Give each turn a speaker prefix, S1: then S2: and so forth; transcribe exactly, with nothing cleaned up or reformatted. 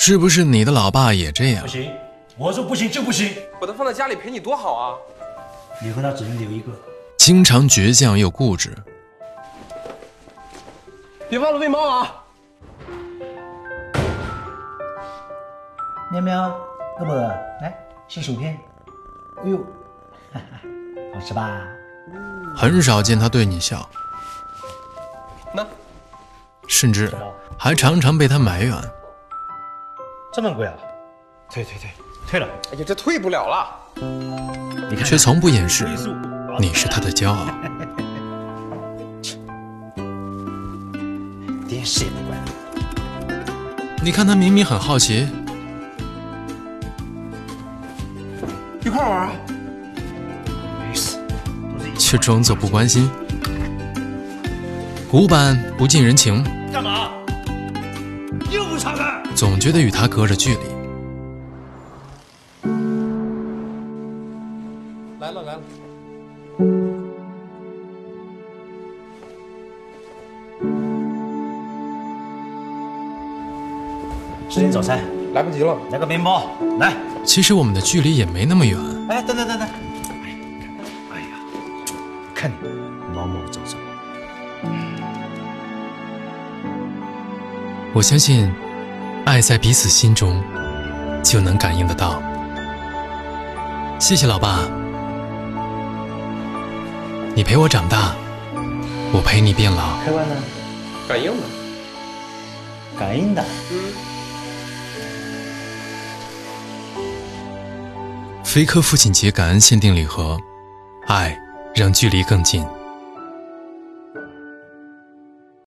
S1: 是不是你的老爸也这样？
S2: 不行，我说不行就不行。
S3: 把他放在家里陪你多好啊！
S2: 以后他只能留一个。
S1: 经常倔强又固执。
S3: 别忘了喂猫啊！
S2: 喵喵，饿不饿？来，吃薯片。哎呦，哈哈，好吃吧？
S1: 很少见他对你笑，
S3: 那，
S1: 甚至还常常被他埋怨。
S2: 这么贵啊？退退退，退了。
S3: 哎呀，这退不了了。
S2: 你看，
S1: 却从不掩饰你是他的骄傲。
S2: 电视也不关。
S1: 你看他明明很好奇，
S3: 一块玩啊！
S2: 没事，
S1: 却装作不关心，古板不近人情，
S2: 干嘛？又不查看？
S1: 总觉得与他隔着距离。
S3: 来了来了。
S2: 吃点早餐，
S3: 来不及了。
S2: 来个面包，来。
S1: 其实我们的距离也没那么远。
S2: 哎，等等等等。哎呀，看你毛毛躁躁。
S1: 我相信，爱在彼此心中，就能感应得到。谢谢老爸，你陪我长大，我陪你变老。
S2: 开关呢？
S3: 感应的。
S2: 感应的。
S3: 嗯。
S1: 菲科父亲节感恩限定礼盒，爱让距离更近。